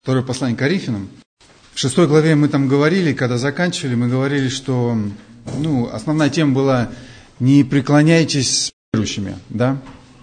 Второе послание к Коринфянам. В 6 главе мы там говорили, когда заканчивали, мы говорили, что основная тема была «не преклоняйтесь с верующими». Да?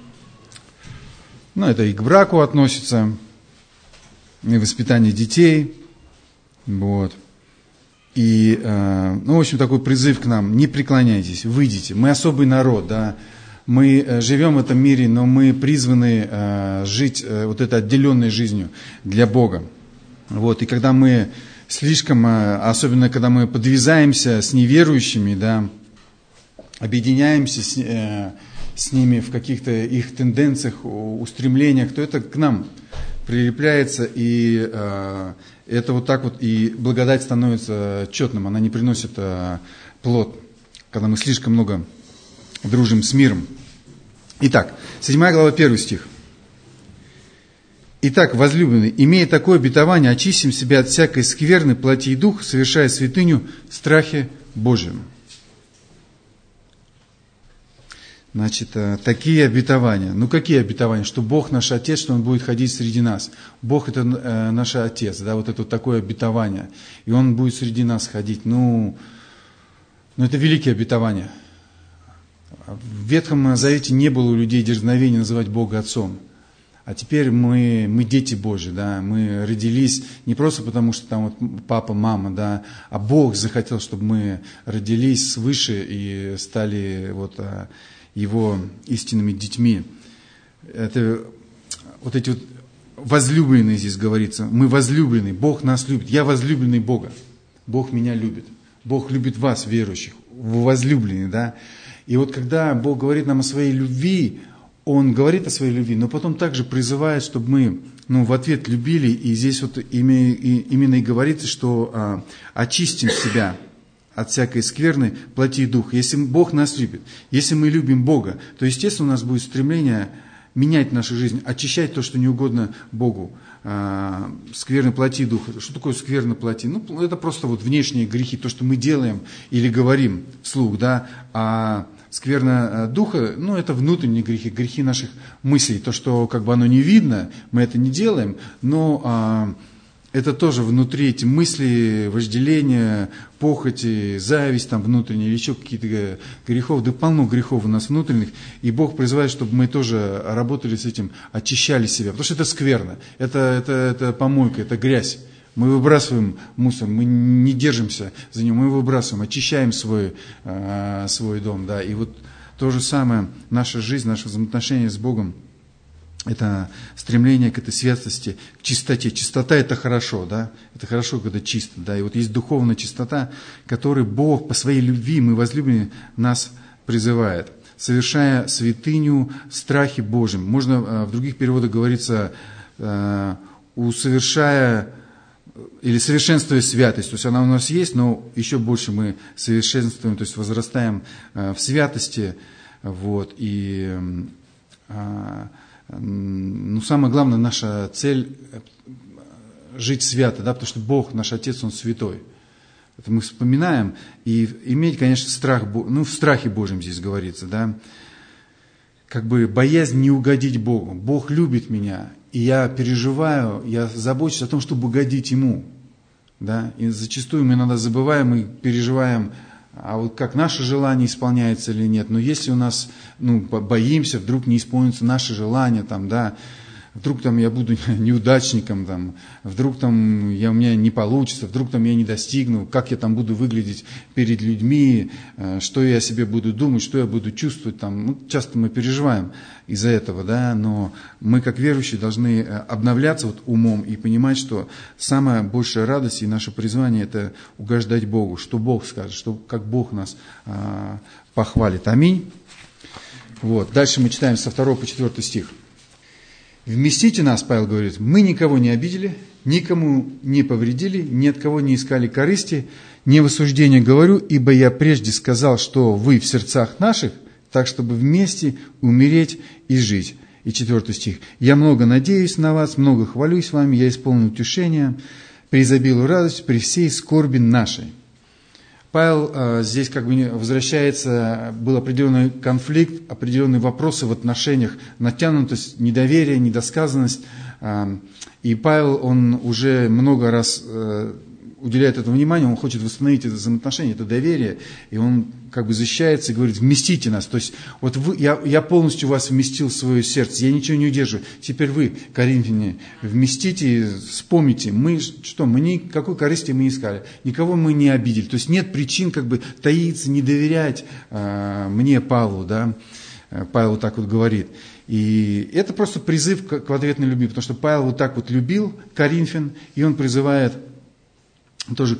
Это и к браку относится, и воспитание детей. Вот. И, в общем, такой призыв к нам: не преклоняйтесь, выйдите. Мы особый народ, да. Мы живем в этом мире, но мы призваны жить вот этой отделенной жизнью для Бога. Вот. И когда мы слишком, особенно когда мы подвязаемся с неверующими, да, объединяемся с ними в каких-то их тенденциях, устремлениях, то это к нам прилепляется, и это вот так вот, и благодать становится четным, она не приносит плод, когда мы слишком много дружим с миром. Итак, 7 глава, 1 стих. «Итак, возлюбленные, имея такое обетование, очистим себя от всякой скверны, плоти и духа, совершая святыню в страхе Божьем». Значит, такие обетования. Какие обетования? Что Бог наш Отец, что Он будет ходить среди нас. Бог это наш Отец, да, вот это вот такое обетование. И Он будет среди нас ходить. Это великие обетования. В Ветхом Завете не было у людей дерзновения называть Бога Отцом. А теперь мы дети Божьи, да, мы родились не просто потому, что там вот папа, мама, да, а Бог захотел, чтобы мы родились свыше и стали Его истинными детьми. Это вот эти вот возлюбленные здесь говорится. Мы возлюбленные, Бог нас любит. Я возлюбленный Бога. Бог меня любит. Бог любит вас, верующих. Вы возлюбленные, да. И вот когда Бог говорит нам о своей любви, Он говорит о своей любви, но потом также призывает, чтобы мы в ответ любили. И здесь вот именно и говорится, что очистим себя от всякой скверны, плоти и духа. Если Бог нас любит, если мы любим Бога, то, естественно, у нас будет стремление менять нашу жизнь, очищать то, что не угодно Богу. Скверны плоти и духа. Что такое скверны плоти? Это просто вот внешние грехи, то, что мы делаем или говорим вслух, да, а скверна духа, это внутренние грехи, грехи наших мыслей, то, что оно не видно, мы это не делаем, но это тоже внутри эти мысли, вожделения, похоти, зависть там внутренняя, или еще какие-то грехов, да полно грехов у нас внутренних, и Бог призывает, чтобы мы тоже работали с этим, очищали себя, потому что это скверно, это помойка, это грязь. Мы выбрасываем мусор, мы не держимся за него, мы выбрасываем, очищаем свой дом. Да. И вот то же самое, наша жизнь, наши взаимоотношения с Богом, это стремление к этой святости, к чистоте. Чистота – это хорошо, да? Это хорошо, когда чисто. Да? И вот есть духовная чистота, которой Бог по своей любви, мы возлюбленные, нас призывает, совершая святыню в страхе Божьем. Можно в других переводах говорится или совершенствуя святость, то есть она у нас есть, но еще больше мы совершенствуем, то есть возрастаем в святости, вот, и самое главное, наша цель жить свято, да, потому что Бог, наш Отец, Он святой. Это мы вспоминаем, и иметь, конечно, страх, в страхе Божьем здесь говорится, да, боязнь не угодить Богу. Бог любит меня, и я переживаю, я забочусь о том, чтобы угодить Ему. Да? И зачастую мы иногда забываем и переживаем, а вот как наше желание исполняется или нет. Но если у нас, боимся, вдруг не исполнится наше желание, там, да, вдруг там я буду неудачником, там, вдруг там у меня не получится, вдруг там я не достигну, как я там буду выглядеть перед людьми, что я о себе буду думать, что я буду чувствовать. Там. Часто мы переживаем из-за этого, да, но мы, как верующие, должны обновляться умом и понимать, что самая большая радость и наше призвание – это угождать Богу, что Бог скажет, как Бог нас похвалит. Аминь. Вот. Дальше мы читаем со 2 по 4 стих. «Вместите нас, Павел говорит, мы никого не обидели, никому не повредили, ни от кого не искали корысти, не в осуждение говорю, ибо я прежде сказал, что вы в сердцах наших, так, чтобы вместе умереть и жить». И 4 стих. «Я много надеюсь на вас, много хвалюсь вами, я исполнен утешения, преизобилую радость при всей скорби нашей». Павел здесь как бы возвращается, был определенный конфликт, определенные вопросы в отношениях, натянутость, недоверие, недосказанность. И Павел, он уже много раз уделяет этому внимание, он хочет восстановить это взаимоотношение, это доверие, и он как бы защищается и говорит: вместите нас. То есть вот я полностью вас вместил в свое сердце, я ничего не удерживаю. Теперь вы, коринфяне, вместите, вспомните, мы никакой корысти мы не искали, никого мы не обидели. То есть нет причин как бы таиться, не доверять мне, Павлу, да. Павел так вот говорит. И это просто призыв к ответной любви, потому что Павел вот так вот любил коринфян, и он призывает тоже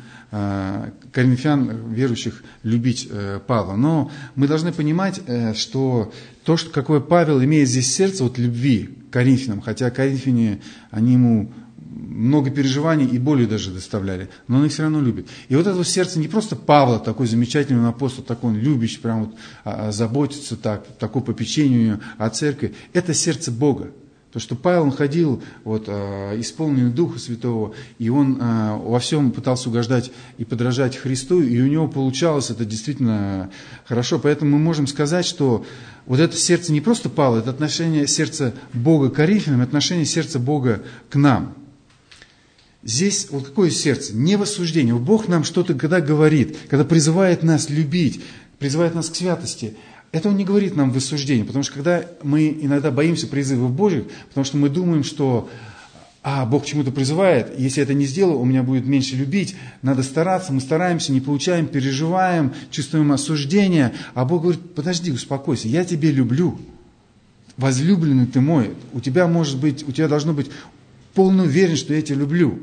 коринфян, верующих, любить Павла. Но мы должны понимать, что то, какое Павел имеет здесь сердце от любви к коринфянам, хотя коринфяне, они ему много переживаний и боли даже доставляли, но он их все равно любит. И вот это вот сердце не просто Павла, такой замечательный апостол, такой он любящий, прям вот заботится так, такое попечение о церкви, это сердце Бога. То, что Павел, он ходил вот, исполненный Духа Святого, и он во всем пытался угождать и подражать Христу, и у него получалось это действительно хорошо. Поэтому мы можем сказать, что вот это сердце не просто Павла, это отношение сердца Бога к коринфянам, отношение сердца Бога к нам. Здесь вот какое сердце? Не в осуждении. Бог нам что-то когда говорит, когда призывает нас любить, призывает нас к святости, это Он не говорит нам в осуждении, потому что когда мы иногда боимся призывов Божьих, потому что мы думаем, что Бог чему-то призывает, если я это не сделаю, у меня будет меньше любить, надо стараться, мы стараемся, не получаем, переживаем, чувствуем осуждение, а Бог говорит: подожди, успокойся, я тебя люблю, возлюбленный ты мой, у тебя должно быть полная уверенность, что я тебя люблю.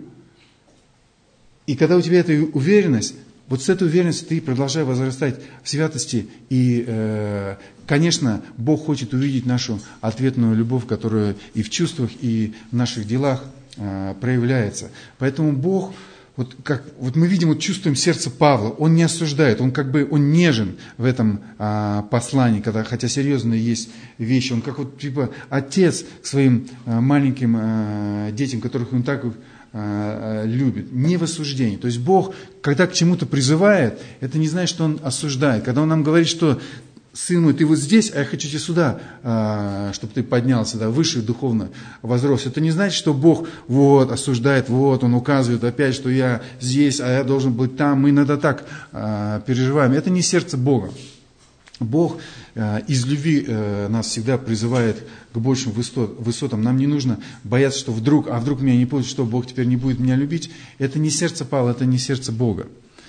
И когда у тебя эта уверенность, вот с этой уверенностью ты продолжай возрастать в святости. И, конечно, Бог хочет увидеть нашу ответную любовь, которая и в чувствах, и в наших делах проявляется. Поэтому Бог, вот мы видим, чувствуем сердце Павла, он не осуждает, он он нежен в этом послании, хотя серьезные есть вещи. Он как отец к своим маленьким детям, которых он так любит, не в осуждении. То есть Бог, когда к чему-то призывает, это не значит, что Он осуждает. Когда Он нам говорит, что сын мой, ты вот здесь, а я хочу тебя сюда, чтобы ты поднялся, выше духовно возрос. Это не значит, что Бог осуждает, Он указывает опять, что я здесь, а я должен быть там. Мы иногда так переживаем. Это не сердце Бога. Бог из любви нас всегда призывает к большим высотам. Нам не нужно бояться, что вдруг меня не будет, что Бог теперь не будет меня любить. Это не сердце Павла, это не сердце Бога.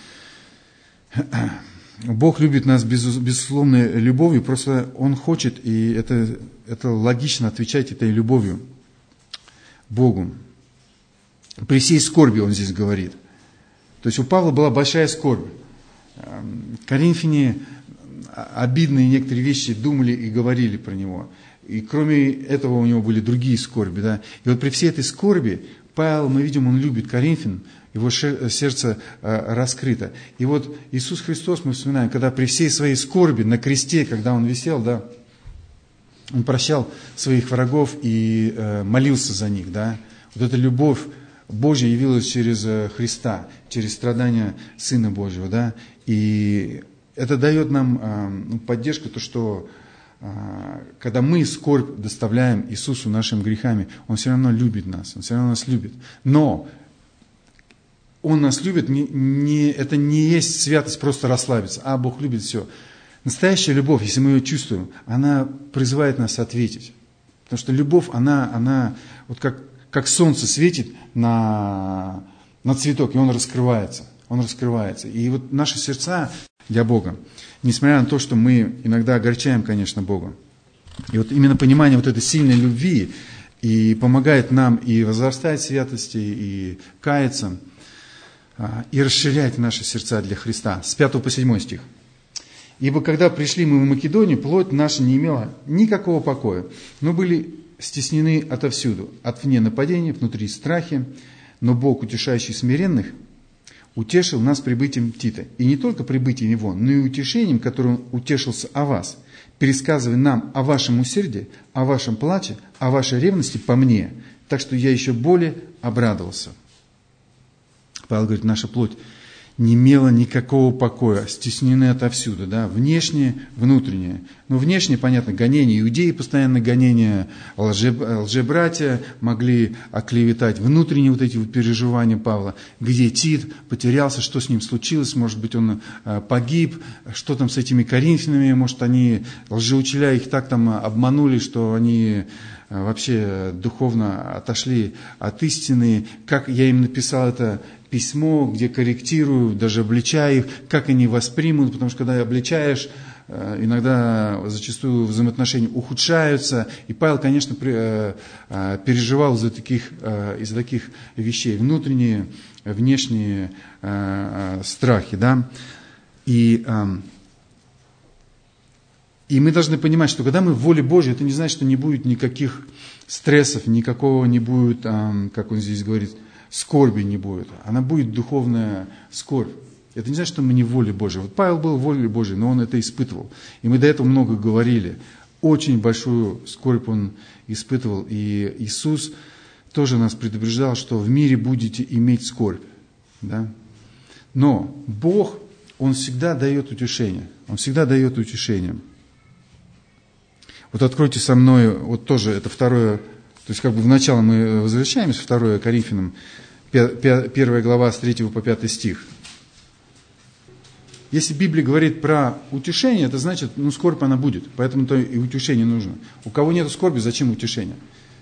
Бог любит нас безусловной любовью, просто Он хочет, и это логично отвечать этой любовью Богу. При всей скорби Он здесь говорит. То есть у Павла была большая скорбь. Коринфяне обидные некоторые вещи думали и говорили про него. И кроме этого у него были другие скорби. Да? И вот при всей этой скорби Павел, мы видим, он любит коринфян, его сердце раскрыто. И вот Иисус Христос, мы вспоминаем, когда при всей своей скорби на кресте, когда Он висел, да, Он прощал своих врагов и молился за них. Да? Вот эта любовь Божья явилась через Христа, через страдания Сына Божьего. Да? И это дает нам поддержку, то, что когда мы скорбь доставляем Иисусу нашими грехами, Он все равно любит нас, Он все равно нас любит. Но Он нас любит, это не есть святость просто расслабиться. Бог любит, все. Настоящая любовь, если мы ее чувствуем, она призывает нас ответить. Потому что любовь, она вот как солнце светит на цветок, и он раскрывается. Он раскрывается. И вот наши сердца для Бога, несмотря на то, что мы иногда огорчаем, конечно, Бога. И вот именно понимание вот этой сильной любви и помогает нам и возрастать в святости, и каяться, и расширять наши сердца для Христа. С 5 по 7 стих. «Ибо когда пришли мы в Македонию, плоть наша не имела никакого покоя, но были стеснены отовсюду, отвне нападения, внутри страхи, но Бог, утешающий смиренных, утешил нас прибытием Тита. И не только прибытием его, но и утешением, которым он утешился о вас, пересказывая нам о вашем усердии, о вашем плаче, о вашей ревности по мне, так что я еще более обрадовался». Павел говорит, наша плоть не имело никакого покоя, стеснены отовсюду, да, внешнее, внутреннее. Ну, внешнее, понятно, гонения, иудеи постоянно гонения, лжебратья могли оклеветать, внутренние вот эти вот переживания Павла, где Тит потерялся, что с ним случилось, может быть, он погиб, что там с этими коринфянами, может, они, лжеучителя, их так там обманули, что они вообще духовно отошли от истины, как я им написал это письмо, где корректирую, даже обличаю их, как они воспримут, потому что когда обличаешь, иногда зачастую взаимоотношения ухудшаются, и Павел, конечно, переживал из-за таких вещей, внутренние, внешние страхи, да, и мы должны понимать, что когда мы в воле Божьей, это не значит, что не будет никаких стрессов, никакого не будет, как он здесь говорит, скорби не будет. Она будет духовная скорбь. Это не значит, что мы не в воле Божьей. Вот Павел был в воле Божьей, но он это испытывал. И мы до этого много говорили. Очень большую скорбь он испытывал. И Иисус тоже нас предупреждал, что в мире будете иметь скорбь. Да? Но Бог, Он всегда дает утешение. Он всегда дает утешение. Вот откройте со мной, вот тоже это второе, то есть как бы в начало мы возвращаемся, 2 Коринфянам, 1 глава с 3 по 5 стих. Если Библия говорит про утешение, это значит, скорбь она будет, поэтому то и утешение нужно. У кого нет скорби, зачем утешение?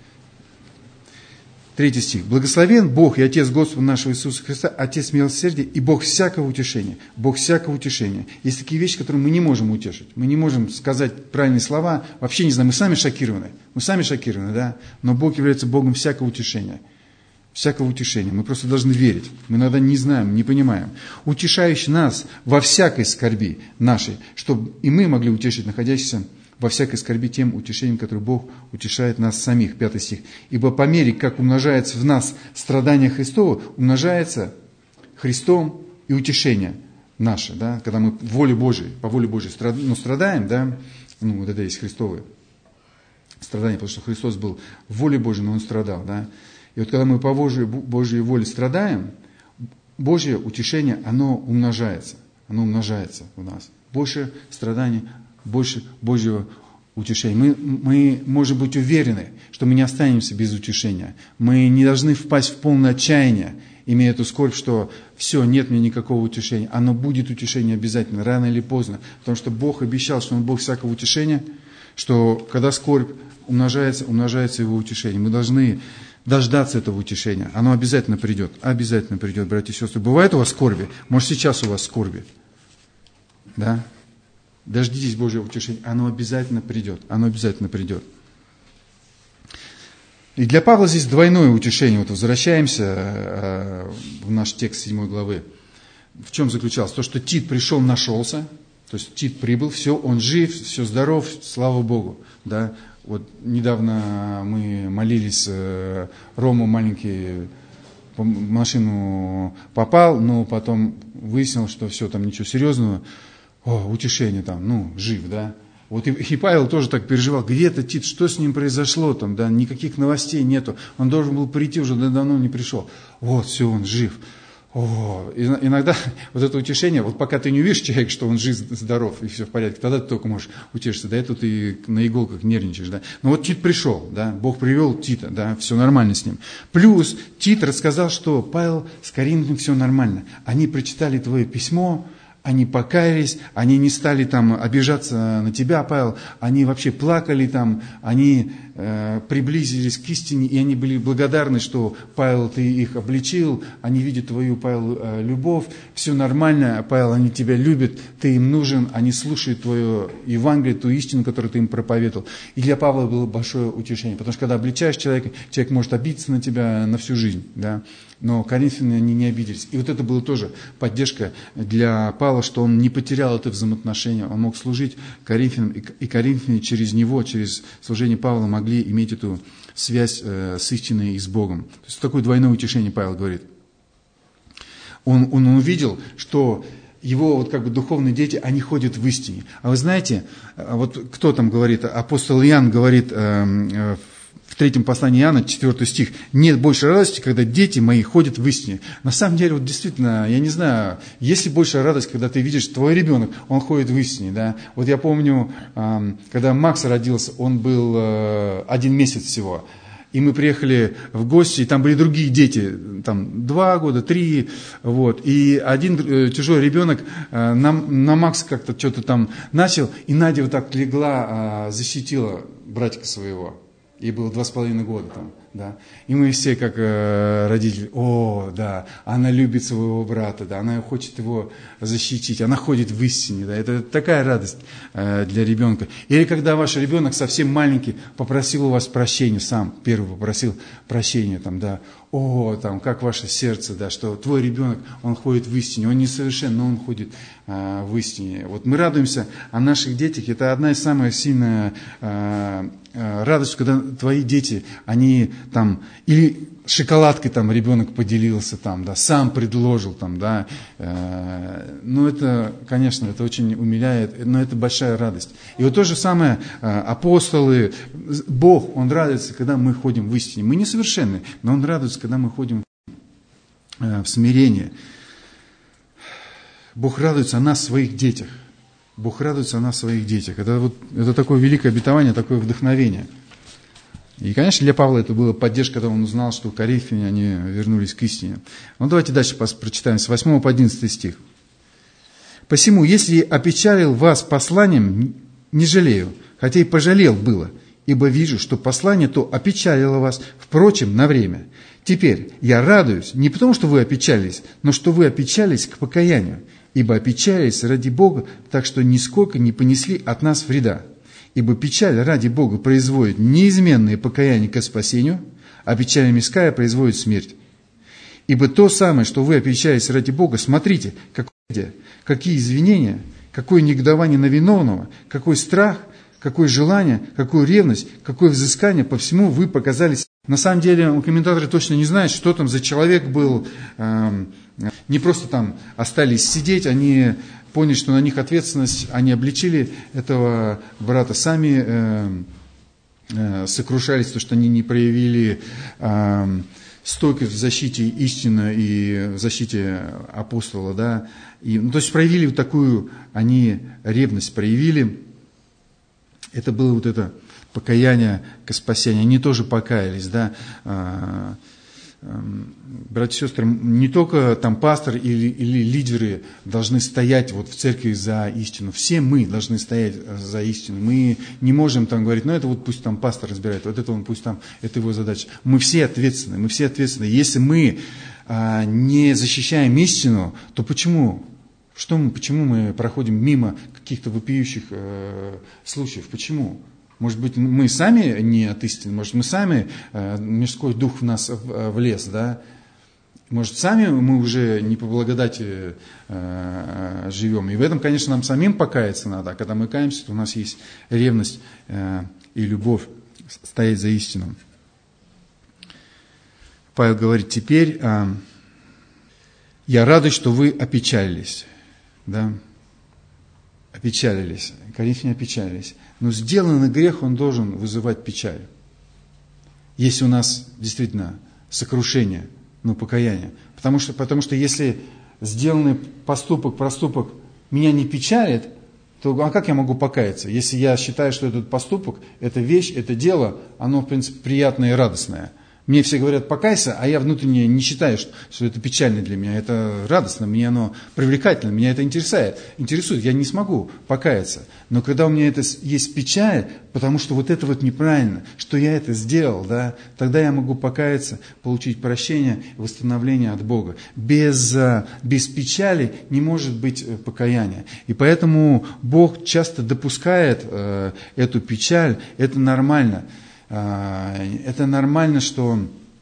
3 стих. «Благословен Бог и Отец Господа нашего Иисуса Христа, Отец милосердия и Бог всякого утешения». Бог всякого утешения. Есть такие вещи, которые мы не можем утешить. Мы не можем сказать правильные слова. Вообще не знаю, мы сами шокированы. Да? Но Бог является Богом всякого утешения. Всякого утешения. Мы просто должны верить. Мы иногда не знаем, не понимаем. Утешающий нас во всякой скорби нашей, чтобы и мы могли утешить находящихся во всякой скорби тем утешением, которое Бог утешает нас самих. 5 стих. «Ибо по мере, как умножается в нас страдание Христово, умножается Христом и утешение наше». Да? Когда мы по воле Божией страдаем, да? Вот это есть Христовые страдания, потому что Христос был в воле Божией, но Он страдал. Да? И вот когда мы по Божьей воле страдаем, Божье утешение, оно умножается. Оно умножается у нас. Больше страданий, больше Божьего утешения. Мы можем быть уверены, что мы не останемся без утешения. Мы не должны впасть в полное отчаяние, имея эту скорбь, что все, нет мне никакого утешения. Оно будет утешение обязательно, рано или поздно. Потому что Бог обещал, что Он Бог всякого утешения, что когда скорбь умножается Его утешение. Мы должны дождаться этого утешения. Оно обязательно придет, братья и сестры. Бывает у вас скорби? Может, сейчас у вас скорби? Да? Дождитесь Божьего утешения, оно обязательно придет. И для Павла здесь двойное утешение. Вот возвращаемся в наш текст 7 главы. В чем заключалось? То, что Тит пришел, нашелся, то есть Тит прибыл, все, он жив, все здоров, слава Богу. Да? Вот недавно мы молились, Рома маленький в машину попал, но потом выяснил, что все, там ничего серьезного. Утешение там, жив, да. Вот и Павел тоже так переживал, где-то Тит, что с ним произошло там, да, никаких новостей нету, он должен был прийти, уже давно не пришел. Вот, все, он жив. Иногда вот это утешение, вот пока ты не увидишь человека, что он жив, здоров и все в порядке, тогда ты только можешь утешиться, да, это ты на иголках нервничаешь, да. Но вот Тит пришел, да, Бог привел Тита, да, все нормально с ним. Плюс Тит рассказал, что Павел с Коринфянами все нормально. Они прочитали твое письмо, они покаялись, они не стали там обижаться на тебя, Павел, они вообще плакали там, они приблизились к истине, и они были благодарны, что, Павел, ты их обличил, они видят твою, Павел, любовь, все нормально, Павел, они тебя любят, ты им нужен, они слушают твое Евангелие, ту истину, которую ты им проповедовал. И для Павла было большое утешение, потому что когда обличаешь человека, человек может обидеться на тебя на всю жизнь, да. Но коринфяне, они не обиделись. И вот это было тоже поддержка для Павла, что он не потерял это взаимоотношение. Он мог служить коринфянам, и коринфяне через него, через служение Павла могли иметь эту связь с истиной и с Богом. То есть такое двойное утешение Павел говорит. Он увидел, что его вот как бы духовные дети, они ходят в истине. А вы знаете, вот кто там говорит, апостол Иоанн говорит в 3 послании Иоанна, 4 стих, нет больше радости, когда дети мои ходят в истине. На самом деле, вот действительно, я не знаю, есть ли большая радость, когда ты видишь, твой ребенок, он ходит в истине, да. Вот я помню, когда Макс родился, он был 1 месяц всего. И мы приехали в гости, и там были другие дети, там 2 года, 3, вот. И один чужой ребенок на Макса как-то что-то там начал, и Надя вот так легла, защитила братика своего. Ей было 2,5 года там, да. И мы все, как родители, да, она любит своего брата, да, она хочет его защитить, она ходит в истине, да. Это такая радость для ребенка. Или когда ваш ребенок совсем маленький попросил у вас прощения, сам первый попросил прощения, там, да. Там, как ваше сердце, да, что твой ребенок, он ходит в истине, он несовершен, но он ходит в истине. Вот мы радуемся о наших детях, это одна из самых сильных радость, когда твои дети, они там, или шоколадкой там ребенок поделился, там, да, сам предложил, там, да, ну это, конечно, это очень умиляет, но это большая радость. И вот то же самое апостолы, Бог, Он радуется, когда мы ходим в истине. Мы несовершенны, но Он радуется, когда мы ходим в смирении. Бог радуется о нас, своих детях. Бог радуется о нас, своих детях. Это такое великое обетование, такое вдохновение. И, конечно, для Павла это была поддержка, когда он узнал, что коринфяне, они вернулись к истине. Ну, давайте дальше прочитаем с 8 по 11 стих. «Посему, если опечалил вас посланием, не жалею, хотя и пожалел было, ибо вижу, что послание то опечалило вас, впрочем, на время. Теперь я радуюсь не потому, что вы опечалились, но что вы опечалились к покаянию, ибо опечалились ради Бога, так что нисколько не понесли от нас вреда. Ибо печаль ради Бога производит неизменное покаяние ко спасению, а печаль мирская производит смерть. Ибо то самое, что вы опечались ради Бога, смотрите, какие извинения, какое негодование на виновного, какой страх, какое желание, какую ревность, какое взыскание по всему вы показались. На самом деле, комментаторы точно не знают, что там за человек был. Не просто там остались сидеть, они поняли, что на них ответственность, они обличили этого брата, сами сокрушались, то, что они не проявили стойкость в защите истины и в защите апостола, да, то есть проявили вот такую, они ревность проявили, это было вот это покаяние к спасению, они тоже покаялись, да. Братья и сестры, не только там пастор или лидеры должны стоять вот в церкви за истину. Все мы должны стоять за истину. Мы не можем там говорить, это вот пусть там пастор разбирает, вот это он пусть там, это его задача. Мы все ответственны. Если мы не защищаем истину, то почему? Почему мы проходим мимо каких-то вопиющих случаев? Почему? Может быть, мы сами не от истины, может, мы сами, мирской дух в нас влез, да? Может, сами мы уже не по благодати живем. И в этом, конечно, нам самим покаяться надо. А когда мы каемся, то у нас есть ревность и любовь стоять за истину. Павел говорит, теперь я радуюсь, что вы опечалились, да? Опечалились, коринфяне опечалились. Но сделанный грех, он должен вызывать печаль. Если у нас действительно сокрушение, покаяние. Потому что если сделанный проступок меня не печалит, то как я могу покаяться? Если я считаю, что этот поступок, эта вещь, это дело, оно, в принципе, приятное и радостное. Мне все говорят, покайся, а я внутренне не считаю, что это печально для меня. Это радостно, мне оно привлекательно, меня это интересует. Я не смогу покаяться. Но когда у меня это есть печаль, потому что вот это вот неправильно, что я это сделал, да, тогда я могу покаяться, получить прощение, восстановление от Бога. Без печали не может быть покаяния. И поэтому Бог часто допускает эту печаль, это нормально. Это нормально, что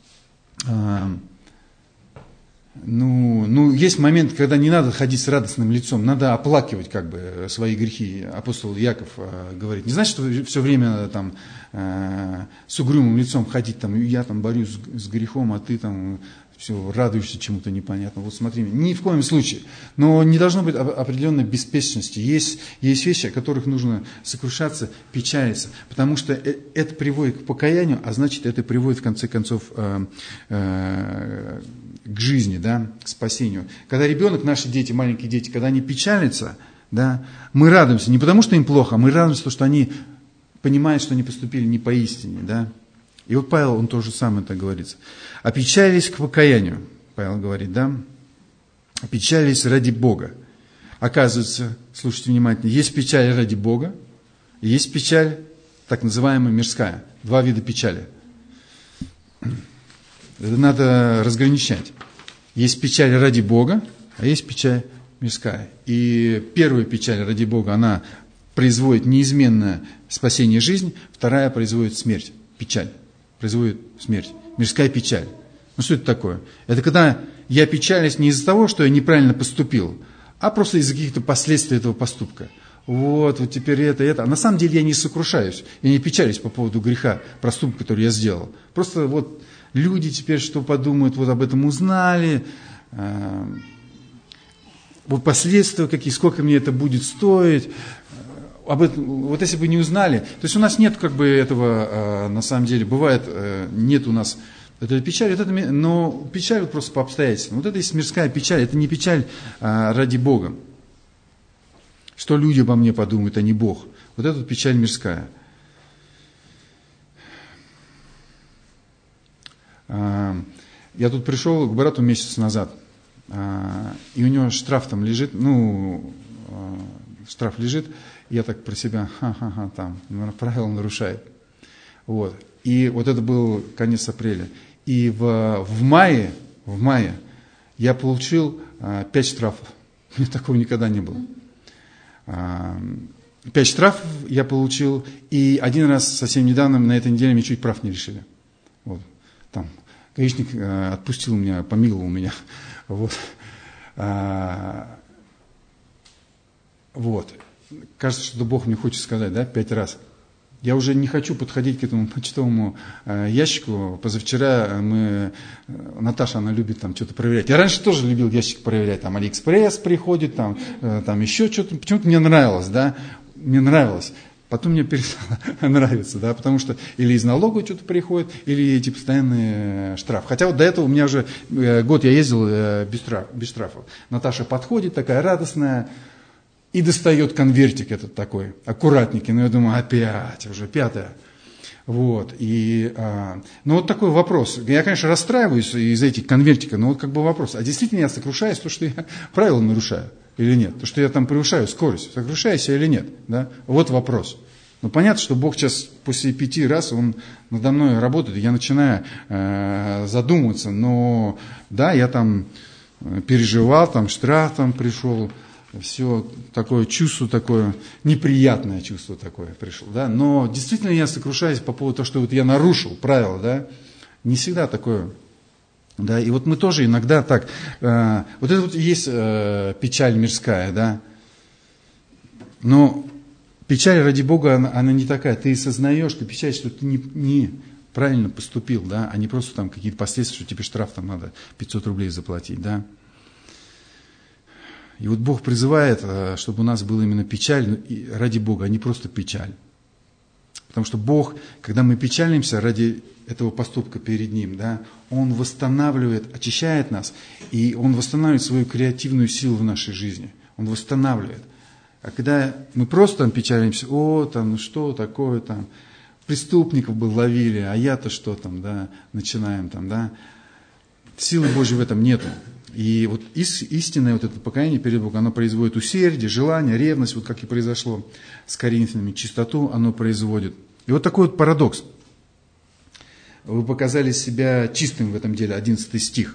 есть момент, когда не надо ходить с радостным лицом, надо оплакивать свои грехи. Апостол Яков говорит, не значит, что все время надо там с угрюмым лицом ходить, я борюсь с грехом, а ты там все, радуешься чему-то непонятному. Вот смотри, ни в коем случае. Но не должно быть определенной беспечности. Есть вещи, о которых нужно сокрушаться, печалиться. Потому что это приводит к покаянию, а значит, это приводит, в конце концов, к жизни, да, к спасению. Когда ребенок, наши дети, маленькие дети, когда они печалятся, да, мы радуемся. Не потому, что им плохо, а мы радуемся, потому что они понимают, что они поступили не по истине, да. И вот Павел, он то же самое так говорится. Опечалились к покаянию, Павел говорит, да? Опечалились ради Бога. Оказывается, слушайте внимательно, есть печаль ради Бога, и есть печаль, так называемая мирская. Два вида печали. Это надо разграничать. Есть печаль ради Бога, а есть печаль мирская. И первая печаль ради Бога, она производит неизменное спасение жизни, вторая производит смерть, печаль. Производит смерть. Мирская печаль. Ну что это такое? Это когда я печалюсь не из-за того, что я неправильно поступил, а просто из-за каких-то последствий этого поступка. Вот теперь это. А на самом деле я не сокрушаюсь. Я не печалюсь по поводу греха, проступка, который я сделал. Просто вот люди теперь что подумают, вот об этом узнали, вот последствия какие, сколько мне это будет стоить. Об этом, вот если бы не узнали, то есть у нас нет как бы этого, на самом деле, бывает, нет у нас этой печали, но печаль вот просто по обстоятельствам. Вот это есть мирская печаль, это не печаль ради Бога. Что люди обо мне подумают, а не Бог. Вот это вот печаль мирская. Я тут пришел к брату месяц назад, и у него штраф там лежит, штраф лежит. Я так про себя, там, правила нарушает. Вот. И вот это был конец апреля. И в мае я получил 5 штрафов. У меня такого никогда не было. 5 штрафов я получил, и один раз совсем недавно, на этой неделе, мне чуть прав не решили. Вот. Там гаишник отпустил меня, помиловал меня. Вот. Вот. Кажется, что Бог мне хочет сказать, да, 5 раз. Я уже не хочу подходить к этому почтовому ящику. Позавчера Наташа, она любит там что-то проверять. Я раньше тоже любил ящик проверять. Там Алиэкспресс приходит, там еще что-то. Почему-то мне нравилось, да. Мне нравилось. Потом мне перестало нравиться, да, потому что или из налога что-то приходит, или эти постоянные штрафы. Хотя вот до этого у меня уже год я ездил без штрафов. Наташа подходит, такая радостная, и достает конвертик этот такой, аккуратненький. Ну, я думаю, опять, уже 5-е. Вот. Ну, вот такой вопрос. Я, конечно, расстраиваюсь из этих конвертиков, но вот как бы вопрос. А действительно я сокрушаюсь, то, что я правила нарушаю или нет? То, что я там превышаю скорость. Сокрушаюсь я или нет? Да? Вот вопрос. Ну, понятно, что Бог сейчас после 5 раз, Он надо мной работает, и я начинаю задумываться. Но, да, я там переживал, там штраф там пришел. Все такое чувство, такое неприятное чувство такое пришло, да, но действительно я сокрушаюсь по поводу того, что вот я нарушил правила, да, не всегда такое, да, и вот мы тоже иногда так, вот это вот есть печаль мирская, да, но печаль ради Бога, она не такая, ты сознаешь, ты печаль, что ты не правильно поступил, да, а не просто там какие-то последствия, что тебе штраф там надо 500 рублей заплатить, да. И вот Бог призывает, чтобы у нас была именно печаль ради Бога, а не просто печаль. Потому что Бог, когда мы печалимся ради этого поступка перед Ним, да, Он восстанавливает, очищает нас, и Он восстанавливает свою креативную силу в нашей жизни. Он восстанавливает. А когда мы просто там печалимся, там, ну что такое там, преступников бы ловили, а я-то что там, да, начинаем там, да. Силы Божьей в этом нету. И вот истинное вот это покаяние перед Богом, оно производит усердие, желание, ревность, вот как и произошло с Коринфянами, чистоту оно производит. И вот такой вот парадокс. Вы показали себя чистым в этом деле, 11 стих.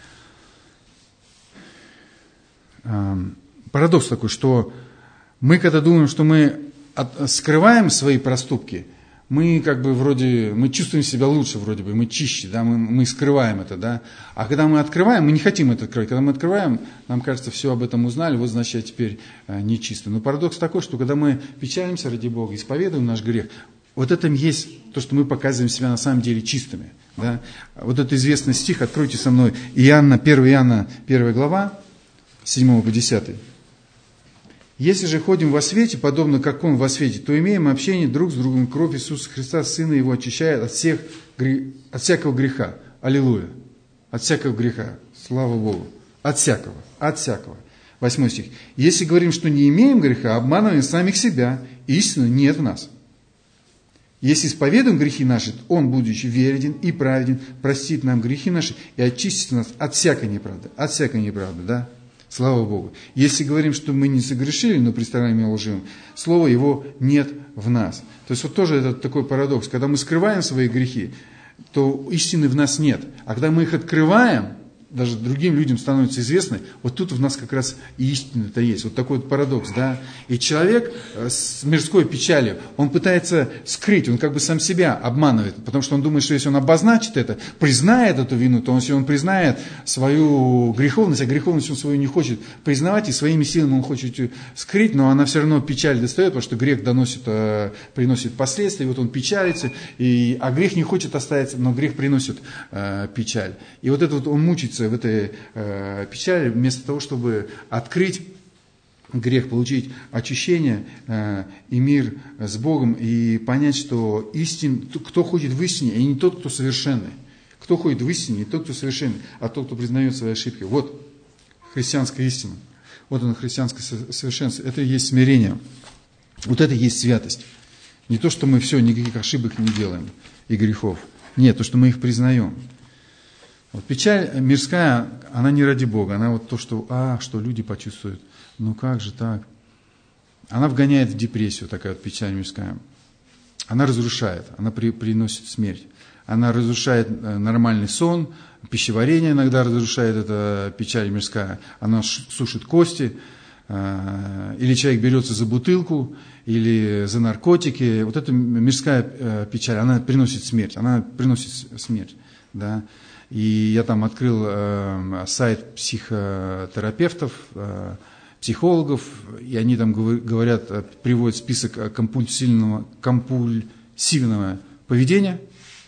Парадокс такой, что мы когда думаем, что мы скрываем свои проступки, мы как бы вроде, мы чувствуем себя лучше вроде бы, мы чище, да, мы скрываем это, да. А когда мы открываем, мы не хотим это открывать. Когда мы открываем, нам кажется, все об этом узнали, вот значит я теперь нечистый. Но парадокс такой, что когда мы печалимся ради Бога, исповедуем наш грех, Вот это есть то, что мы показываем себя на самом деле чистыми. Да? Вот это известный стих, откройте со мной, 1 Иоанна, 1 глава, 7 по 10. «Если же ходим во свете, подобно как Он во свете, то имеем общение друг с другом, кровь Иисуса Христа, Сына Его, очищает от всякого греха». Аллилуйя! От всякого греха. Слава Богу! От всякого. 8 стих. «Если говорим, что не имеем греха, обманываем самих себя, истины нет в нас. Если исповедуем грехи наши, Он, будучи верен и праведен, простит нам грехи наши и очистит нас от всякой неправды». От всякой неправды, да? Слава Богу. Если говорим, что мы не согрешили, но представляем его лживым, слова Его нет в нас. То есть вот тоже это такой парадокс. Когда мы скрываем свои грехи, то истины в нас нет. А когда мы их открываем, даже другим людям становится известно, вот тут в нас как раз и истина-то есть. Вот такой вот парадокс, да. И человек с мирской печалью, он пытается скрыть, он как бы сам себя обманывает, потому что он думает, что если он обозначит это, признает эту вину, то если он признает свою греховность, а греховность он свою не хочет признавать, и своими силами он хочет скрыть, но она все равно печаль достает, потому что грех приносит последствия, и вот он печалится, а грех не хочет оставиться, но грех приносит печаль. И вот это вот он мучится в этой печали, вместо того, чтобы открыть грех, получить очищение и мир с Богом, и понять, что кто ходит в истине, и не тот, кто совершенный. Кто ходит в истине, не тот, кто совершенный, а тот, кто признает свои ошибки. Вот христианская истина. Вот оно, христианское совершенство. Это и есть смирение. Вот это и есть святость. Не то, что мы все, никаких ошибок не делаем и грехов. Нет, то, что мы их признаем. Вот печаль мирская, она не ради Бога, она вот то, что люди почувствуют. Ну как же так? Она вгоняет в депрессию, такая вот печаль мирская. Она разрушает, она приносит смерть. Она разрушает нормальный сон, пищеварение иногда разрушает эта печаль мирская. Она сушит кости, или человек берется за бутылку, или за наркотики. Вот эта мирская печаль, она приносит смерть, да. И я там открыл сайт психотерапевтов, психологов, и они там говорят, приводят список компульсивного поведения,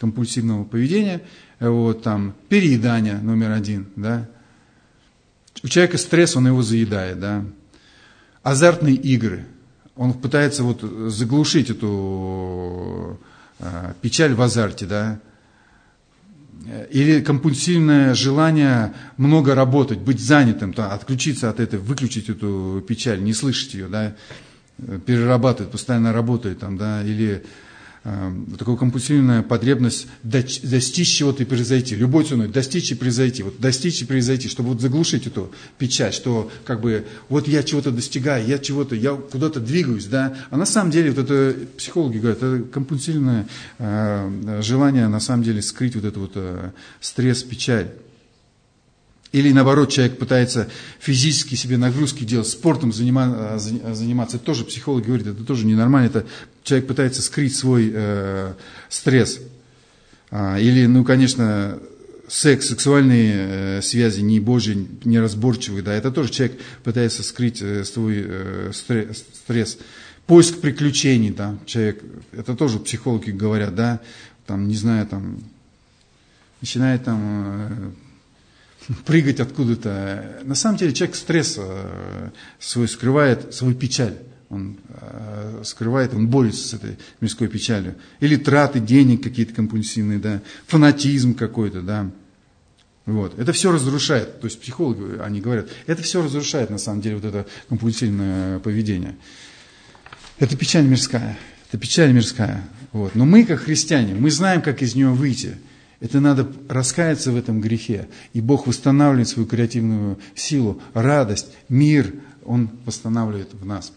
вот там переедание номер 1, да. У человека стресс, он его заедает, да. Азартные игры, он пытается вот заглушить эту печаль в азарте, да. Или компульсивное желание много работать, быть занятым, отключиться от этой, выключить эту печаль, не слышать ее, да, перерабатывать, постоянно работает там, да, или такая компульсивная потребность достичь чего-то и превзойти, любой ценой достичь и превзойти, чтобы вот заглушить эту печаль, что как бы вот я чего-то достигаю, я куда-то двигаюсь, да, а на самом деле вот это психологи говорят, это компульсивное желание на самом деле скрыть вот это вот стресс, печаль. Или наоборот, человек пытается физически себе нагрузки делать, спортом заниматься. Это тоже психологи говорят, это тоже ненормально. Это человек пытается скрыть свой стресс. Или, конечно, сексуальные связи не божьи, неразборчивые. Да, это тоже человек пытается скрыть свой стресс. Поиск приключений, да, человек, это тоже психологи говорят, да, там, не знаю, там, начинает там прыгать откуда-то. На самом деле человек стресс свой скрывает, свою печаль. Он скрывает, он борется с этой мирской печалью. Или траты денег какие-то компульсивные, да, фанатизм какой-то, да. Вот. Это все разрушает. То есть психологи, они говорят, это все разрушает на самом деле вот это компульсивное поведение. Это печаль мирская. Вот. Но мы, как христиане, мы знаем, как из нее выйти. Это надо раскаяться в этом грехе. И Бог восстанавливает свою креативную силу, радость, мир Он восстанавливает в нас.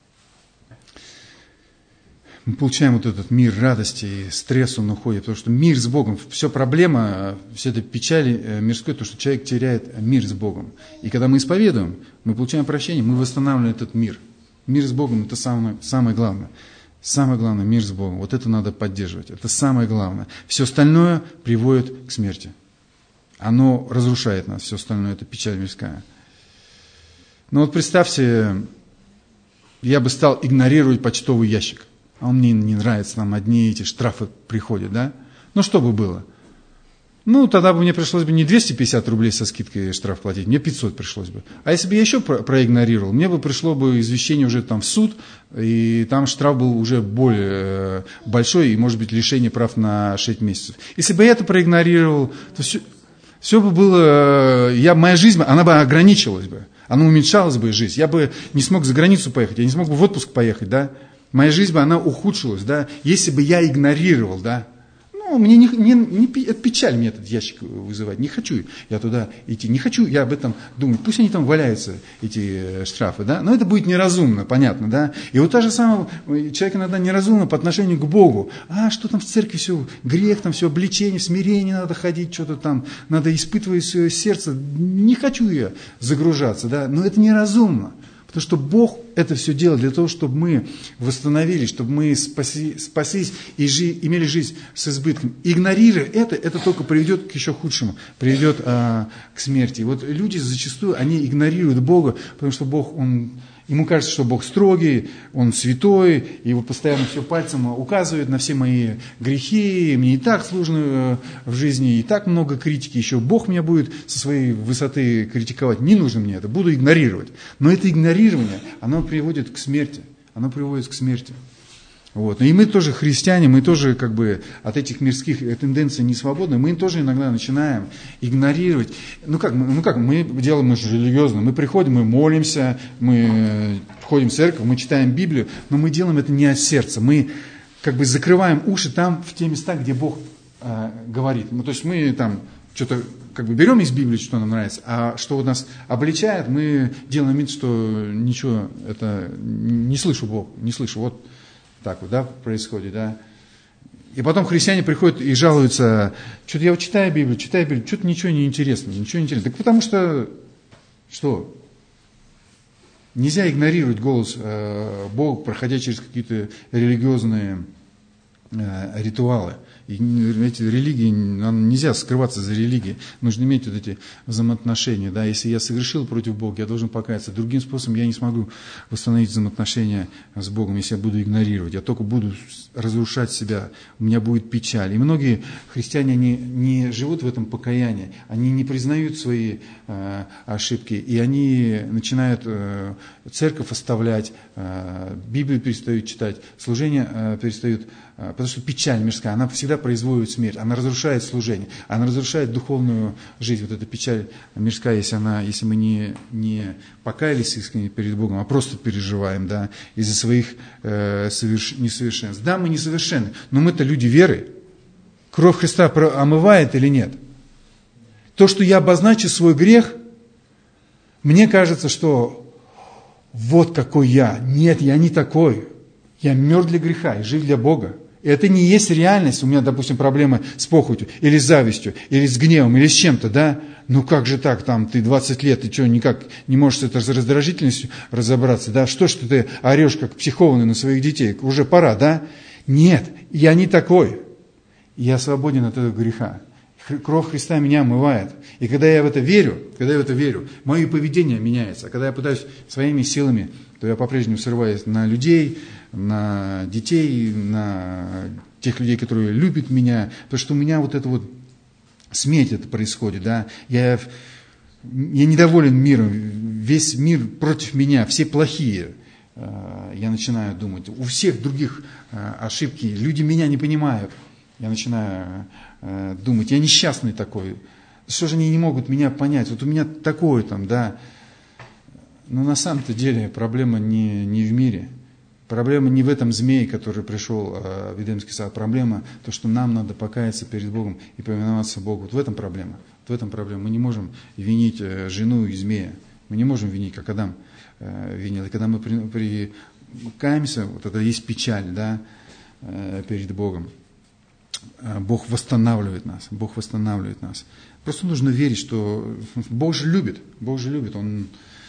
Мы получаем вот этот мир радости, и стресс он уходит, потому что мир с Богом, все проблема, вся эта печаль мирской, то, что человек теряет мир с Богом. И когда мы исповедуем, мы получаем прощение, мы восстанавливаем этот мир. Мир с Богом – это самое главное. Самое главное – мир с Богом. Вот это надо поддерживать. Это самое главное. Все остальное приводит к смерти. Оно разрушает нас. Все остальное – это печаль мирская. Но вот представьте, я бы стал игнорировать почтовый ящик. А мне не нравится, нам одни эти штрафы приходят, да? Ну, что бы было? Ну, тогда бы мне пришлось бы не 250 рублей со скидкой штраф платить, мне 500 пришлось бы. А если бы я еще проигнорировал, мне бы пришло бы извещение уже там в суд, и там штраф был уже более большой, и, может быть, лишение прав на 6 месяцев. Если бы я это проигнорировал, то все бы было, моя жизнь, она бы ограничилась бы, она уменьшалась бы, жизнь. Я бы не смог за границу поехать, я не смог бы в отпуск поехать, да. Моя жизнь бы, она ухудшилась, да, если бы я игнорировал, да. Ну, мне это печаль мне этот ящик вызывает. Не хочу я туда идти, не хочу я об этом думать. Пусть они там валяются, эти штрафы, да. Но это будет неразумно, понятно, да. И вот та же самая, человек иногда неразумно по отношению к Богу. А что там в церкви все, грех там все, обличение, смирение надо ходить, что-то там, надо испытывать свое сердце. Не хочу я загружаться, да. Но это неразумно. Потому что Бог это все делает для того, чтобы мы восстановились, чтобы мы спаслись и имели жизнь с избытком. Игнорируя это только приведет к еще худшему, приведет к смерти. И вот люди зачастую, они игнорируют Бога, потому что Бог, ему кажется, что Бог строгий, Он святой, и его постоянно все пальцем указывает на все мои грехи, мне и так сложно в жизни, и так много критики, еще Бог меня будет со своей высоты критиковать. Не нужно мне это, буду игнорировать. Но это игнорирование, оно приводит к смерти. Оно приводит к смерти. Вот. И мы тоже христиане, мы тоже как бы от этих мирских тенденций не свободны, мы тоже иногда начинаем игнорировать. Ну как, мы делаем, мы же религиозно, мы приходим, мы молимся, мы ходим в церковь, мы читаем Библию, но мы делаем это не от сердца, мы как бы закрываем уши там, в те места, где Бог говорит. Ну, то есть мы там что-то как бы берем из Библии, что нам нравится, а что нас обличает, мы делаем вид, что ничего, это не слышу Бог, не слышу, вот. Так вот, да, происходит, да. И потом христиане приходят и жалуются, что-то я вот читаю Библию, что-то ничего не интересно. Так потому что, что? Нельзя игнорировать голос Бога, проходя через какие-то религиозные ритуалы. И эти религии, нельзя скрываться за религией, нужно иметь вот эти взаимоотношения. Да? Если я совершил против Бога, я должен покаяться. Другим способом я не смогу восстановить взаимоотношения с Богом, если я буду игнорировать. Я только буду разрушать себя, у меня будет печаль. И многие христиане, они не живут в этом покаянии, они не признают свои ошибки, и они начинают церковь оставлять, Библию перестают читать, служение перестают, потому что печаль мирская, она всегда производит смерть, она разрушает служение, она разрушает духовную жизнь. Вот эта печаль мирская, если мы не покаялись искренне перед Богом, а просто переживаем, да, из-за своих несовершенств. Да, мы несовершенны, но мы-то люди веры. Кровь Христа омывает или нет? То, что я обозначу свой грех, мне кажется, что вот какой я. Нет, я не такой. Я мертв для греха и жив для Бога. И это не есть реальность. У меня, допустим, проблемы с похотью, или с завистью, или с гневом, или с чем-то, да? Ну как же так, там, ты 20 лет, ты что, никак не можешь с этой раздражительностью разобраться, да? Что ж ты орешь, как психованный на своих детей? Уже пора, да? Нет, я не такой. Я свободен от этого греха. Кровь Христа меня омывает. И когда я в это верю, мое поведение меняется. А когда я пытаюсь своими силами, то я по-прежнему срываюсь на людей, на детей, на тех людей, которые любят меня. Потому что у меня вот это вот смерть это происходит. Да? Я недоволен миром. Весь мир против меня, все плохие. Я начинаю думать. У всех других ошибки. Люди меня не понимают. Я начинаю думать, я несчастный такой. Что же они не могут меня понять? Вот у меня такое там, да. Но на самом-то деле проблема не в мире. Проблема не в этом змее, который пришел в Эдемский сад. Проблема то, что нам надо покаяться перед Богом и повиноваться Богу. Вот в этом проблема. Вот в этом проблема. Мы не можем винить жену и змея. Мы не можем винить, как Адам винил. И когда мы прикаемся, вот это есть печаль, да, перед Богом. Бог восстанавливает нас. Бог восстанавливает нас. Просто нужно верить, что Бог же любит. Бог же любит. Он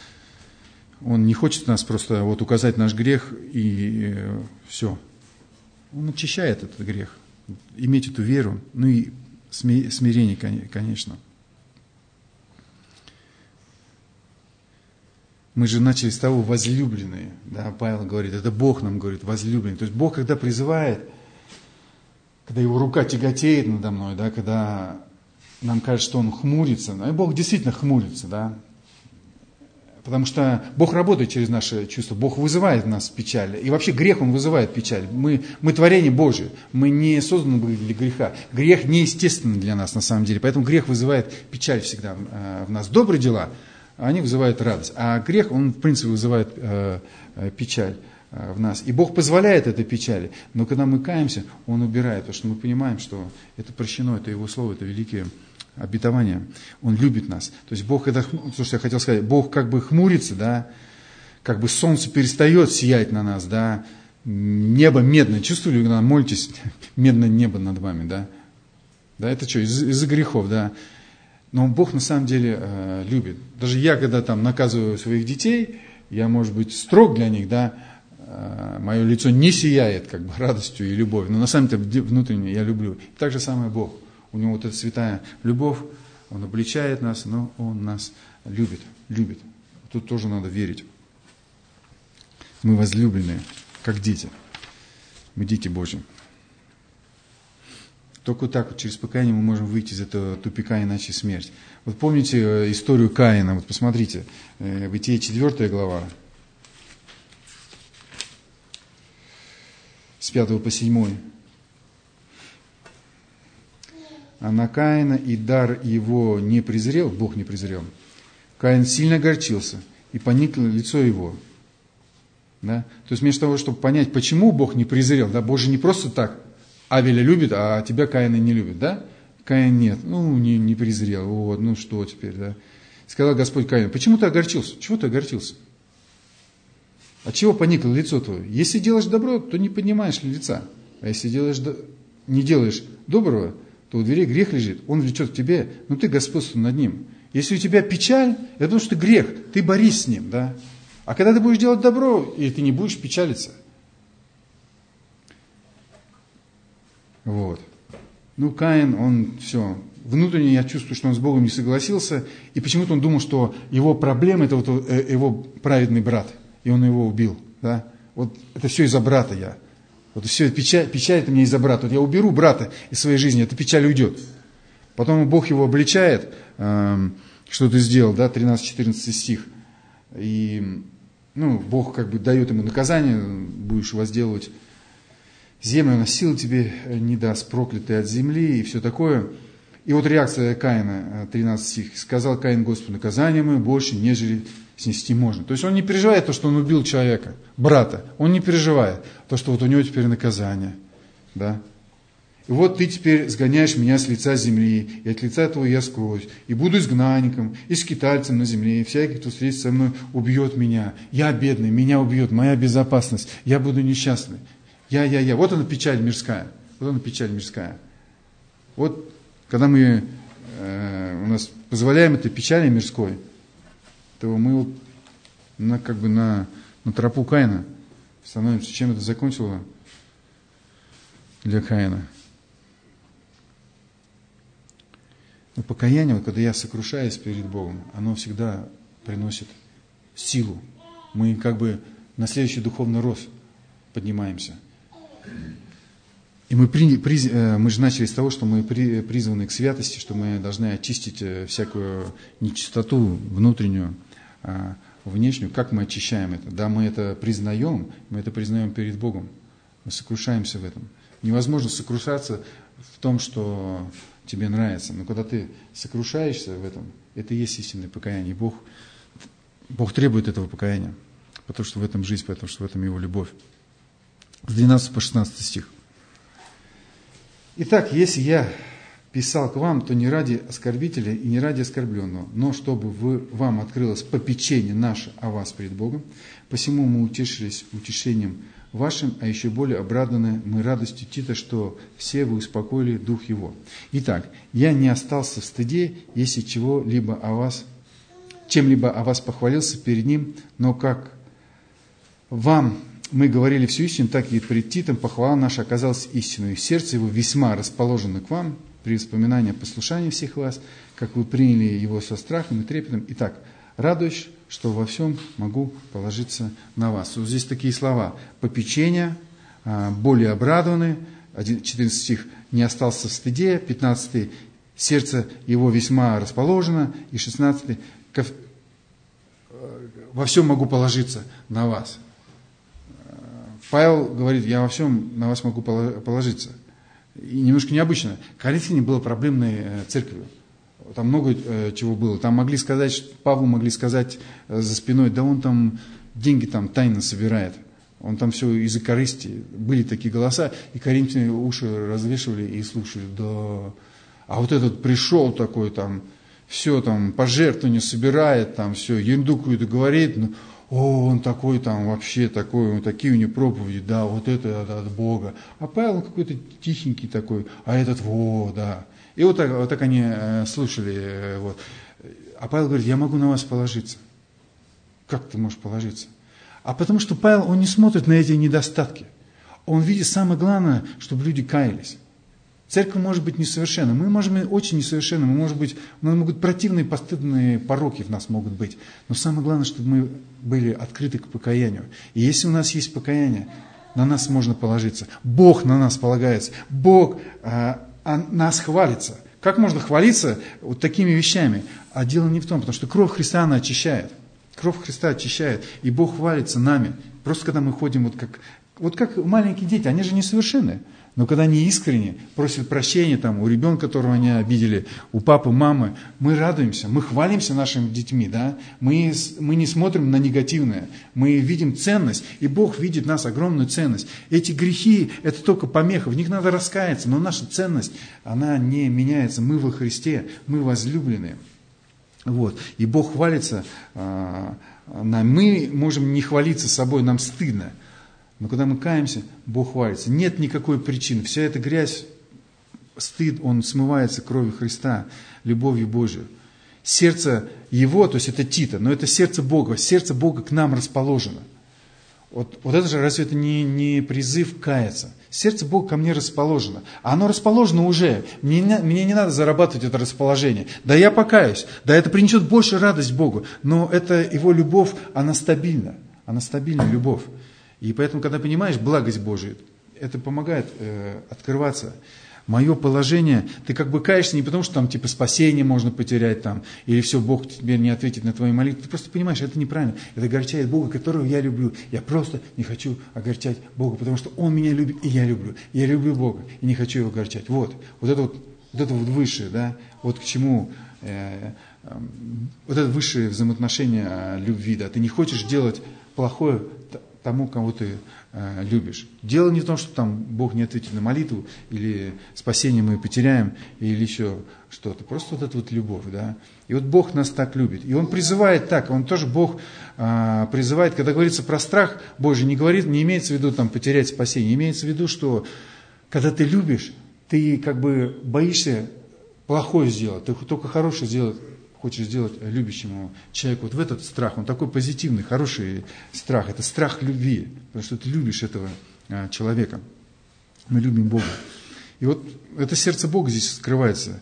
не хочет нас просто вот указать наш грех и все. Он очищает этот грех. Иметь эту веру, ну и смирение, конечно. Мы же начали с того возлюбленные. Да, Павел говорит, это Бог нам говорит, возлюбленный. То есть Бог, когда призывает, когда Его рука тяготеет надо мной, да, когда нам кажется, что Он хмурится, и Бог действительно хмурится, да, потому что Бог работает через наши чувства, Бог вызывает в нас печаль, и вообще грех, Он вызывает печаль. Мы творение Божие, мы не созданы были для греха. Грех неестественный для нас на самом деле, поэтому грех вызывает печаль всегда в нас. Добрые дела, они вызывают радость, а грех, он в принципе вызывает печаль в нас. И Бог позволяет этой печали, но когда мы каемся, Он убирает, потому что мы понимаем, что это прощено, это Его Слово, это великие обетования. Он любит нас. То есть Бог, то, что я хотел сказать, Бог как бы хмурится, да, как бы солнце перестает сиять на нас, да, небо медное. Чувствовали, когда молитесь, медное небо над вами, да? Да, это что, из-за грехов, да? Но Бог на самом деле любит. Даже я, когда там наказываю своих детей, я, может быть, строг для них, да, мое лицо не сияет как бы радостью и любовью, но на самом деле внутренне я люблю. И так же самое Бог. У Него вот эта святая любовь, Он обличает нас, но Он нас любит. Тут тоже надо верить. Мы возлюбленные, как дети. Мы дети Божьи. Только так вот через покаяние мы можем выйти из этого тупика, иначе смерть. Вот помните историю Каина? Вот посмотрите, Бытие 4 глава, с 5 по 7. А на Каина и дар его не презрел, Бог не презрел. Каин сильно огорчился, и поникло лицо его. Да? То есть вместо того, чтобы понять, почему Бог не презрел, да, Бог же не просто так Авеля любит, а тебя Каина не любит, да? Каин нет, не презрел, вот, что теперь, да? Сказал Господь Каину, почему ты огорчился? Чего ты огорчился? От чего поникло лицо твое? Если делаешь добро, то не поднимаешь лица. А если не делаешь доброго, то у дверей грех лежит, он влечет к тебе, но ты господствуй над ним. Если у тебя печаль, это потому что грех, ты борись с ним, да? А когда ты будешь делать добро, и ты не будешь печалиться. Вот. Каин, он все, внутренне я чувствую, что он с Богом не согласился, и почему-то он думал, что его проблема, это вот его праведный брат, и он его убил, да? Вот это все из-за брата я. Вот все, печаль это мне из-за брата. Вот я уберу брата из своей жизни, эта печаль уйдет. Потом Бог его обличает, что ты сделал, да, 13-14 стих. И, Бог как бы дает ему наказание, будешь возделывать землю, она силы тебе не даст, проклятый от земли и все такое. И вот реакция Каина, 13 стих. Сказал Каин Господу, наказание мое больше, нежели снести можно. То есть он не переживает то, что он убил человека, брата. Он не переживает то, что вот у него теперь наказание. Да? И вот ты теперь сгоняешь меня с лица земли, и от лица твоего я скроюсь, и буду изгнанником, и скитальцем на земле, и всякий, кто встретится со мной, убьет меня. Я бедный, меня убьет, моя безопасность, я буду несчастный. Я. Вот она печаль мирская. Вот когда мы у нас позволяем этой печали мирской, то мы на тропу Каина становимся. Чем это закончило для Каина? Но покаяние, когда я сокрушаюсь перед Богом, оно всегда приносит силу. Мы на следующий духовный рост поднимаемся. И мы же начали с того, что мы призваны к святости, что мы должны очистить всякую нечистоту внутреннюю, внешнюю. Как мы очищаем это? Да, мы это признаем перед Богом. Мы сокрушаемся в этом. Невозможно сокрушаться в том, что тебе нравится. Но когда ты сокрушаешься в этом, это и есть истинное покаяние. Бог требует этого покаяния, потому что в этом жизнь, потому что в этом Его любовь. С 12 по 16 стих. Итак, если я писал к вам, то не ради оскорбителя и не ради оскорбленного, но чтобы вам открылось попечение наше о вас пред Богом, посему мы утешились утешением вашим, а еще более обрадованы мы радостью Тита, что все вы успокоили дух его. Итак, я не остался в стыде, если чем-либо о вас похвалился перед ним, но как вам мы говорили всю истину, так и пред Титом похвала наша оказалась истинной. И сердце его весьма расположено к вам при вспоминании о послушании всех вас, как вы приняли его со страхом и трепетом. Итак, радуюсь, что во всем могу положиться на вас. Вот здесь такие слова. Попечение, более обрадованы, 14 стих, не остался в стыде, 15 сердце его весьма расположено, и 16 во всем могу положиться на вас. Павел говорит, я во всем на вас могу положиться. И немножко необычно. Коринфяне была проблемной церковью. Там много чего было. Там могли сказать, Павлу могли сказать за спиной, да он там деньги там тайно собирает. Он там все из-за корысти. Были такие голоса, и коринфяне уши развешивали и слушали. Да. А вот этот пришел такой там, все там пожертвования собирает, там все, ерунду какую-то говорит, ну, он такой там вообще такой, такие у него проповеди, да, вот это от Бога. А Павел какой-то тихенький такой, а этот, да. И вот так они слушали. Вот. А Павел говорит, я могу на вас положиться. Как ты можешь положиться? А потому что Павел, он не смотрит на эти недостатки. Он видит самое главное, чтобы люди каялись. Церковь может быть несовершенна. Мы можем быть очень несовершенны. Мы могут быть противные, постыдные пороки в нас могут быть. Но самое главное, чтобы мы были открыты к покаянию. И если у нас есть покаяние, на нас можно положиться. Бог на нас полагается. Бог нас хвалится. Как можно хвалиться вот такими вещами? А дело не в том, потому что кровь Христа, она очищает. Кровь Христа очищает. И Бог хвалится нами. Просто когда мы ходим вот как маленькие дети, они же несовершенны. Но когда они искренне просят прощения там, у ребенка, которого они обидели, у папы, мамы, мы радуемся, мы хвалимся нашими детьми, да? Мы не смотрим на негативное, мы видим ценность, и Бог видит в нас огромную ценность. Эти грехи – это только помеха, в них надо раскаяться, но наша ценность, она не меняется. Мы во Христе, мы возлюбленные. Вот. И Бог хвалится нам. Мы можем не хвалиться собой, нам стыдно. Но когда мы каемся, Бог хвалится. Нет никакой причины. Вся эта грязь, стыд, он смывается кровью Христа, любовью Божией. Сердце Его, то есть это Тита, но это сердце Бога. Сердце Бога к нам расположено. Вот это же разве это не призыв каяться? Сердце Бога ко мне расположено. А оно расположено уже. Мне не надо зарабатывать это расположение. Да я покаюсь. Да это принесет больше радость Богу. Но это Его любовь, она стабильна. Она стабильная любовь. И поэтому, когда понимаешь благость Божию, это помогает открываться. Мое положение, ты как бы каешься не потому, что там типа спасение можно потерять, там, или все, Бог тебе не ответит на твои молитвы. Ты просто понимаешь, это неправильно. Это огорчает Бога, которого я люблю. Я просто не хочу огорчать Бога, потому что Он меня любит, и я люблю. Я люблю Бога, и не хочу Его огорчать. Вот это высшее, да, вот к чему... вот это высшее взаимоотношение любви, да. Ты не хочешь делать плохое тому, кого ты любишь. Дело не в том, что там Бог не ответит на молитву, или спасение мы потеряем, или еще что-то. Просто вот эта вот любовь, да. И вот Бог нас так любит. И Он призывает так, Он тоже Бог призывает, когда говорится про страх Божий, не имеется в виду там потерять спасение, имеется в виду, что когда ты любишь, ты как бы боишься плохое сделать, ты только хорошее хочешь сделать любящему человеку. Вот в этот страх, он такой позитивный, хороший страх. Это страх любви, потому что ты любишь этого человека. Мы любим Бога. И вот это сердце Бога здесь скрывается.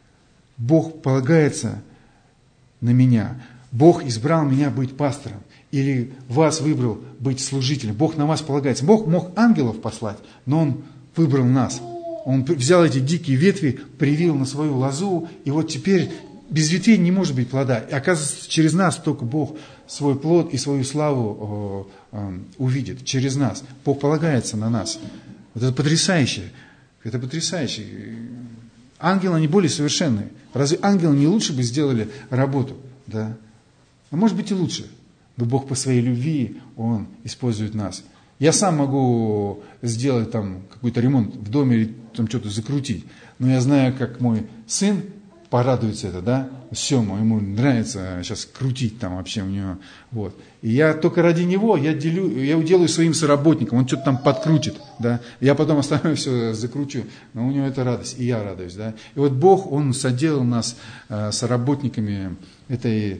Бог полагается на меня. Бог избрал меня быть пастором. Или вас выбрал быть служителем. Бог на вас полагается. Бог мог ангелов послать, но Он выбрал нас. Он взял эти дикие ветви, привил на свою лозу, и вот теперь без ветвей не может быть плода. И оказывается, через нас только Бог свой плод и свою славу увидит. Через нас. Бог полагается на нас. Вот это потрясающе. Это потрясающе. Ангелы, они более совершенные. Разве ангелы не лучше бы сделали работу? Да? А может быть и лучше. Но Бог по своей любви, Он использует нас. Я сам могу сделать там какой-то ремонт в доме или там что-то закрутить. Но я знаю, как мой сын порадуется это, да, Сема, ему нравится сейчас крутить там вообще у него, вот. И я только ради него, я делаю своим соработникам, он что-то там подкрутит, да, я потом остальное все закручу, но у него это радость, и я радуюсь, да. И вот Бог, Он соделал нас соработниками этой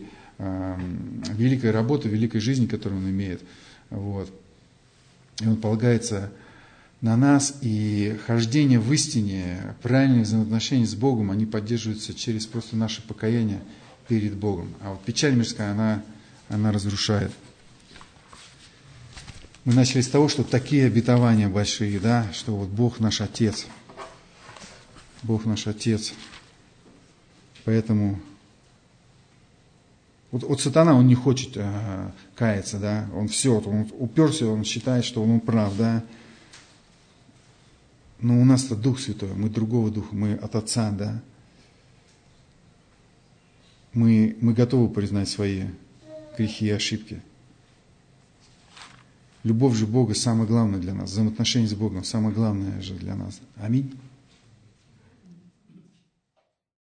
великой работы, великой жизни, которую Он имеет, вот. И Он полагается на нас, и хождение в истине, правильные взаимоотношения с Богом, они поддерживаются через просто наше покаяние перед Богом. А вот печаль мирская, она разрушает. Мы начали с того, что такие обетования большие, да, что вот Бог наш Отец. Бог наш Отец. Поэтому вот сатана, он не хочет каяться, да, он уперся, он считает, что он прав, да. Но у нас-то Дух Святой, мы другого Духа, мы от Отца, да. Мы готовы признать свои грехи и ошибки. Любовь же Бога самое главное для нас, взаимоотношения с Богом самое главное же для нас. Аминь.